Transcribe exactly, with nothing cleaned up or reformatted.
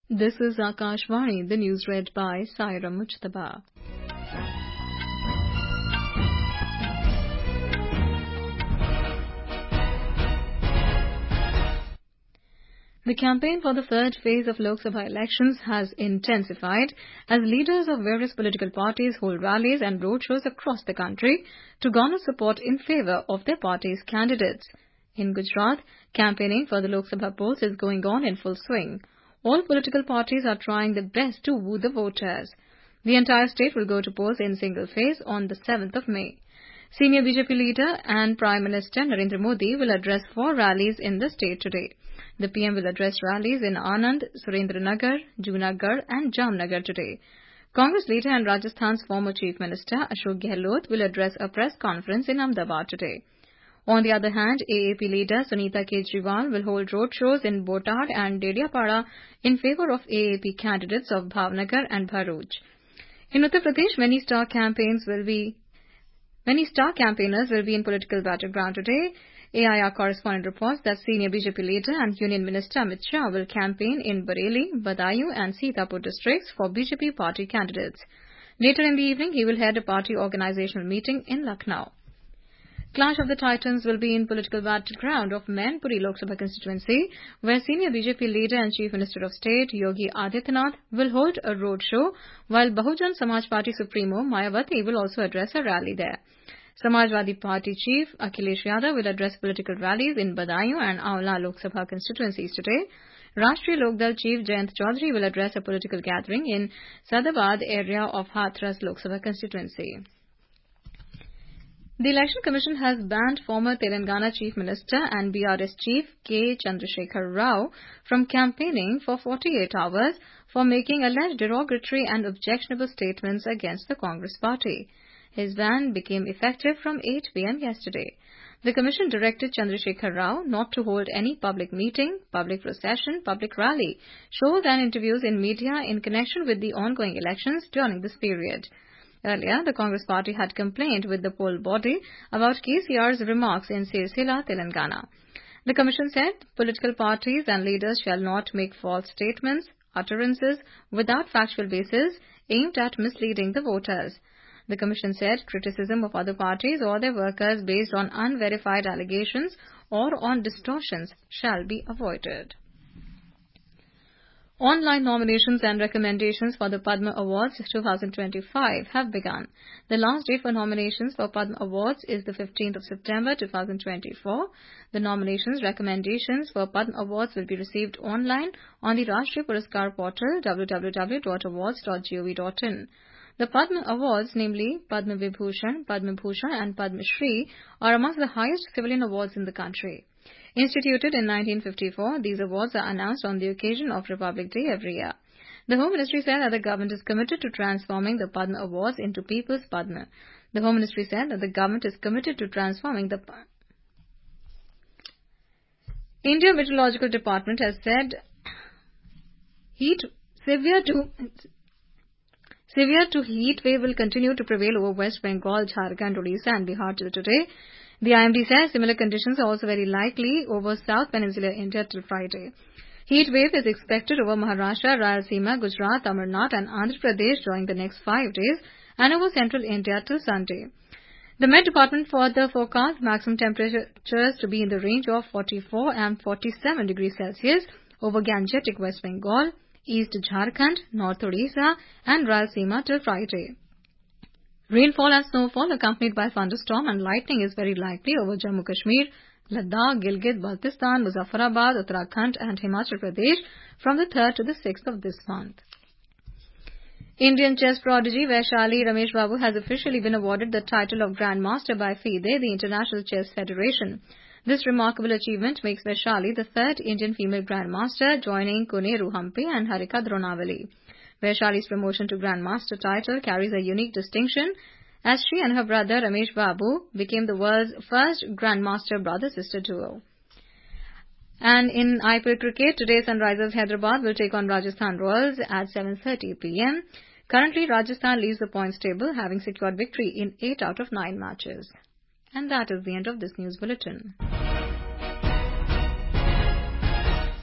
This is Akashvani, the news read by Saira Mujtaba. The campaign for the third phase of Lok Sabha elections has intensified as leaders of various political parties hold rallies and roadshows across the country to garner support in favour of their party's candidates. In Gujarat, campaigning for the Lok Sabha polls is going on in full swing. All political parties are trying their best to woo the voters. The entire state will go to polls in single phase on the seventh of May. Senior B J P leader and Prime Minister Narendra Modi will address four rallies in the state today. The P M will address rallies in Anand, Surendranagar, Junagarh and Jamnagar today. Congress leader and Rajasthan's former Chief Minister Ashok Gehlot will address a press conference in Ahmedabad today. On the other hand, A A P leader Sunita Kejriwal will hold roadshows in Botad and Dediapada in favour of A A P candidates of Bhavnagar and Bharuch. In Uttar Pradesh, many star campaigns will be many star campaigners will be in political battleground today. A I R correspondent reports that senior B J P leader and Union Minister Amit Shah will campaign in Bareilly, Badaयूं and Sitapur districts for B J P party candidates. Later in the evening, he will head a party organizational meeting in Lucknow. Clash of the Titans will be in political battleground of Mainpuri Lok Sabha constituency, where senior B J P leader and Chief Minister of State Yogi Adityanath will hold a roadshow, while Bahujan Samaj Party Supremo Mayawati will also address a rally there. Samajwadi Party Chief Akhilesh Yadav will address political rallies in Badaयूं and Aola Lok Sabha constituencies today. Rashtriya Lok Dal Chief Jayant Chaudhary will address a political gathering in Sadabad area of Hathras Lok Sabha constituency. The Election Commission has banned former Telangana Chief Minister and B R S Chief K. Chandrasekhar Rao from campaigning for forty-eight hours for making alleged derogatory and objectionable statements against the Congress Party. His ban became effective from eight p m yesterday. The Commission directed Chandrasekhar Rao not to hold any public meeting, public procession, public rally, shows and interviews in media in connection with the ongoing elections during this period. Earlier, the Congress Party had complained with the poll body about K C R's remarks in Sirsila, Telangana. The Commission said political parties and leaders shall not make false statements, utterances without factual basis aimed at misleading the voters. The Commission said criticism of other parties or their workers based on unverified allegations or on distortions shall be avoided. Online nominations and recommendations for the Padma Awards twenty twenty-five have begun. The last date for nominations for Padma Awards is the fifteenth of September twenty twenty-four. The nominations recommendations for Padma Awards will be received online on the Rashtriya Puraskar portal w w w dot awards dot gov dot in. The Padma Awards, namely Padma Vibhushan, Padma Bhushan and Padma Shri, are amongst the highest civilian awards in the country. Instituted in nineteen fifty-four, these awards are announced on the occasion of Republic Day every year. The Home Ministry said that the government is committed to transforming the Padma Awards into People's Padma. The Home Ministry said that the government is committed to transforming the India Meteorological Department has said heat severe to severe to heat wave will continue to prevail over West Bengal, Jharkhand, Odisha and Bihar till today. The I M D says similar conditions are also very likely over South Peninsular India till Friday. Heat wave is expected over Maharashtra, Rayalaseema, Gujarat, Tamil Nadu and Andhra Pradesh during the next five days and over central India till Sunday. The Met Department further forecast maximum temperatures to be in the range of forty-four and forty-seven degrees Celsius over Gangetic West Bengal, East Jharkhand, North Odisha and Rayalaseema till Friday. Rainfall and snowfall accompanied by thunderstorm and lightning is very likely over Jammu Kashmir, Ladakh, Gilgit, Baltistan, Muzaffarabad, Uttarakhand and Himachal Pradesh from the third to the sixth of this month. Indian chess prodigy Vaishali Ramesh Babu has officially been awarded the title of Grand Master by FIDE, the International Chess Federation. This remarkable achievement makes Vaishali the third Indian female Grand Master, joining Koneru Hampi and Harika Dronavali. Vaishali's promotion to Grand Master title carries a unique distinction, as she and her brother Ramesh Babu became the world's first Grand Master brother-sister duo. And in I P L cricket, today Sunrisers Hyderabad will take on Rajasthan Royals at seven thirty p m Currently, Rajasthan leads the points table, having secured victory in eight out of nine matches. And that is the end of this news bulletin.